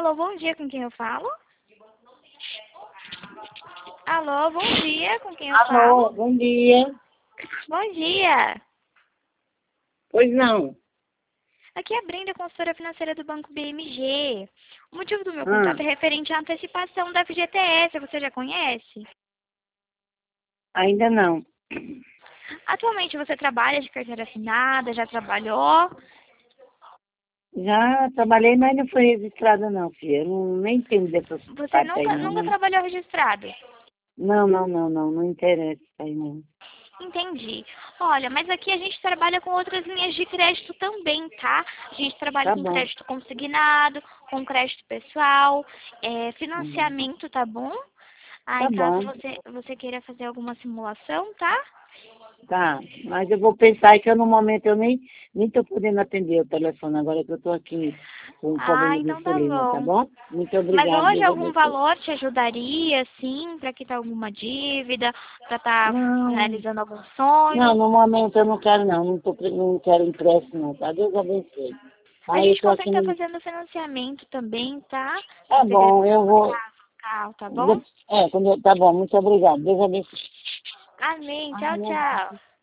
Alô, bom dia, com quem eu falo? Alô, bom dia, com quem eu Alô, falo? bom dia. Bom dia. Pois não. Aqui é a Brenda, consultora financeira do Banco BMG. O motivo do meu Ah, contato é referente à antecipação da FGTS, você já conhece? ainda não. Atualmente você trabalha de carteira assinada, já trabalhou? Já trabalhei, mas não foi registrada não, filha. Eu não, nem entendo dessas Você partes aí nunca não. trabalhou registrado? Não interessa isso aí não. Entendi. Olha, mas aqui a gente trabalha com outras linhas de crédito também, tá? A gente trabalha Tá com bom. crédito consignado, com crédito pessoal, Uhum. financiamento, tá bom? Tá Em caso bom, você queira fazer alguma simulação, tá? tá. Mas eu vou pensar que eu no momento eu nem tô podendo atender o telefone agora que eu tô aqui com um Ah, problema de então tá insulina, tá bom. bom? Muito Mas obrigada, hoje Deus algum abençoe. valor te ajudaria, sim, para quitar alguma dívida, para estar Não, realizando algum não, sonho? no momento eu não quero não, não quero empréstimo não, tá? Deus abençoe. A Aí eu gente tô aqui consegue estar no. fazendo financiamento também, tá? Se Tá você querer bom, comprar eu uma vou. casa, um carro, tá bom? Tá bom, muito obrigado. Deus abençoe. Amém. Tchau, tchau.